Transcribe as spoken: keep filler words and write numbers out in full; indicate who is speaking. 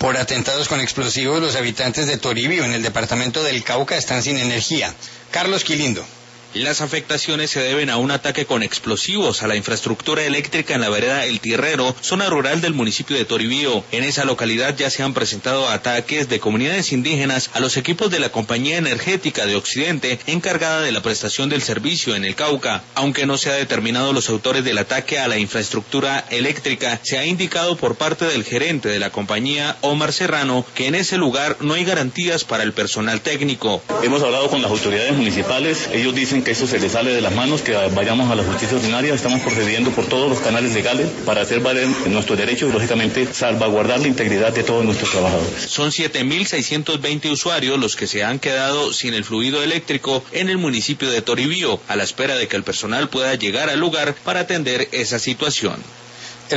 Speaker 1: Por atentados con explosivos, los habitantes de Toribío, en el departamento del Cauca, están sin energía. Carlos Quilindo.
Speaker 2: Las afectaciones se deben a un ataque con explosivos a la infraestructura eléctrica en la vereda El Tierrero, zona rural del municipio de Toribío. En esa localidad ya se han presentado ataques de comunidades indígenas a los equipos de la Compañía Energética de Occidente, encargada de la prestación del servicio en el Cauca. Aunque no se ha determinado los autores del ataque a la infraestructura eléctrica, se ha indicado por parte del gerente de la compañía, Omar Serrano, que en ese lugar no hay garantías para el personal técnico.
Speaker 3: Hemos hablado con las autoridades municipales, ellos dicen que eso se les sale de las manos, que vayamos a la justicia ordinaria. Estamos procediendo por todos los canales legales para hacer valer nuestros derechos y, lógicamente, salvaguardar la integridad de todos nuestros trabajadores.
Speaker 2: Son siete mil seiscientos veinte usuarios los que se han quedado sin el fluido eléctrico en el municipio de Toribío, a la espera de que el personal pueda llegar al lugar para atender esa situación.